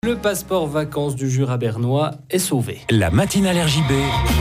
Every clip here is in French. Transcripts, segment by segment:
Le passeport vacances du Jura bernois est sauvé. La matinale RJB.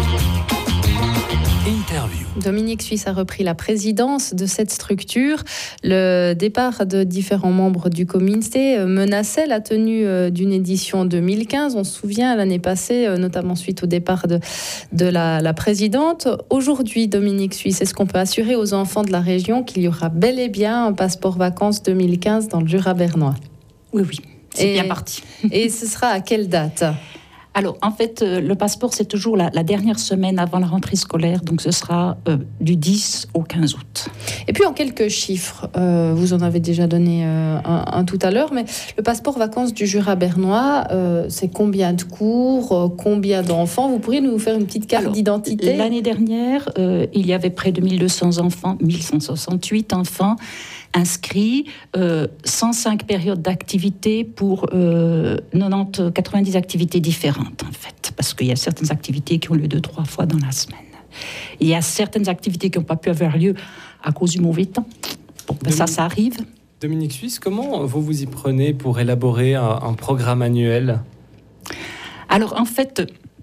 Interview. Dominique Suisse a repris la présidence de cette structure. Le départ de différents membres du comité menaçait la tenue d'une édition 2015. On se souvient l'année passée, notamment suite au départ de la présidente. Aujourd'hui, Dominique Suisse, est-ce qu'on peut assurer aux enfants de la région qu'il y aura bel et bien un passeport vacances 2015 dans le Jura bernois ? Oui, c'est bien parti. Et ce sera à quelle date ? Alors, en fait, le passeport, c'est toujours la dernière semaine avant la rentrée scolaire, donc ce sera du 10 au 15 août. Et puis, en quelques chiffres, vous en avez déjà donné un tout à l'heure, mais le passeport vacances du Jura bernois, c'est combien de cours, combien d'enfants ? Vous pourriez nous faire une petite carte d'identité ? L'année dernière, il y avait près de 1200 enfants, 1168 enfants inscrits, 105 périodes d'activité pour 90 activités différentes, en fait, parce qu'il y a certaines activités qui ont lieu 2-3 fois dans la semaine. Il y a certaines activités qui n'ont pas pu avoir lieu à cause du mauvais temps. Bon, ça arrive. Dominique Suisse, comment vous vous y prenez pour élaborer un programme annuel ? Alors, en fait,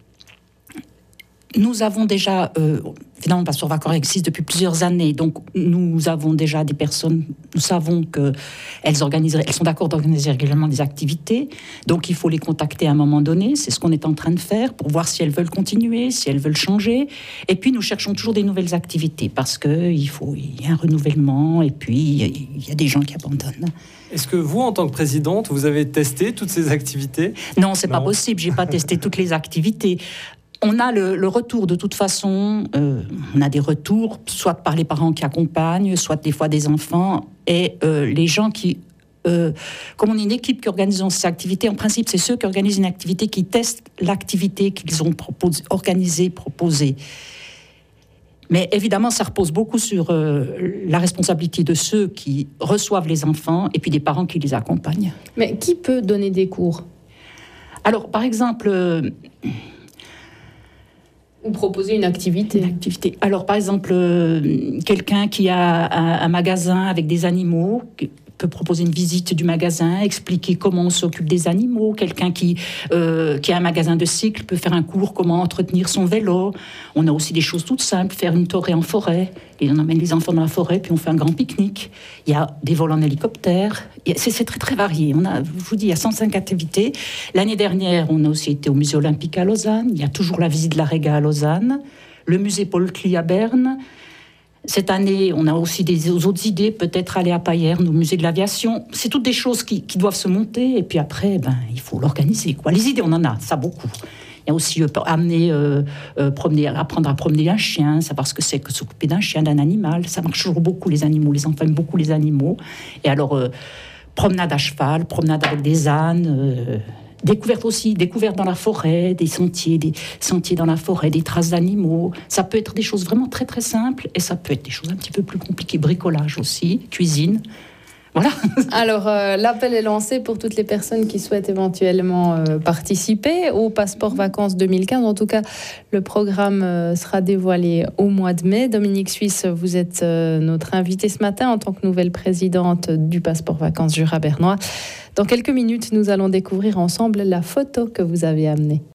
nous avons déjà... Finalement, le passeport vacances existe depuis plusieurs années, donc nous avons déjà des personnes, nous savons qu'elles sont d'accord d'organiser régulièrement des activités, donc il faut les contacter à un moment donné, c'est ce qu'on est en train de faire pour voir si elles veulent continuer, si elles veulent changer, et puis nous cherchons toujours des nouvelles activités, parce qu'il y a un renouvellement, et puis il y a des gens qui abandonnent. Est-ce que vous, en tant que présidente, vous avez testé toutes ces activités ? Non, c'est pas possible, j'ai pas testé toutes les activités. On a le retour de toute façon, on a des retours, soit par les parents qui accompagnent, soit des fois des enfants, et les gens qui, comme on est une équipe qui organise ces activités, en principe c'est ceux qui organisent une activité qui testent l'activité qu'ils ont organisée, proposée. Mais évidemment, ça repose beaucoup sur la responsabilité de ceux qui reçoivent les enfants et puis des parents qui les accompagnent. Mais qui peut donner des cours ? Alors, par exemple... Ou proposer une activité. Alors, par exemple, quelqu'un qui a un magasin avec des animaux peut proposer une visite du magasin, expliquer comment on s'occupe des animaux. Quelqu'un qui a un magasin de cycle peut faire un cours comment entretenir son vélo. On a aussi des choses toutes simples, faire une torée en forêt. Et on emmène les enfants dans la forêt, puis on fait un grand pique-nique. Il y a des vols en hélicoptère. C'est très, très varié. Je vous dis, il y a 105 activités. L'année dernière, on a aussi été au musée olympique à Lausanne. Il y a toujours la visite de la Réga à Lausanne. Le musée Paul Klee à Berne. Cette année, on a aussi des autres idées, peut-être aller à Payerne, au musée de l'aviation. C'est toutes des choses qui doivent se monter, et puis après, il faut l'organiser, quoi. Les idées, on en a, ça beaucoup. Il y a aussi apprendre à promener un chien, savoir ce que c'est que s'occuper d'un chien, d'un animal. Ça marche toujours beaucoup, les animaux. Les enfants aiment beaucoup les animaux. Et alors, promenade à cheval, promenade avec des ânes... Découverte dans la forêt, des sentiers dans la forêt, des traces d'animaux. Ça peut être des choses vraiment très très simples et ça peut être des choses un petit peu plus compliquées. Bricolage aussi, cuisine. Voilà. Alors, l'appel est lancé pour toutes les personnes qui souhaitent éventuellement participer au passeport vacances 2015. En tout cas, le programme sera dévoilé au mois de mai. Dominique Suisse, vous êtes notre invitée ce matin en tant que nouvelle présidente du passeport vacances Jura bernois. Dans quelques minutes, nous allons découvrir ensemble la photo que vous avez amenée.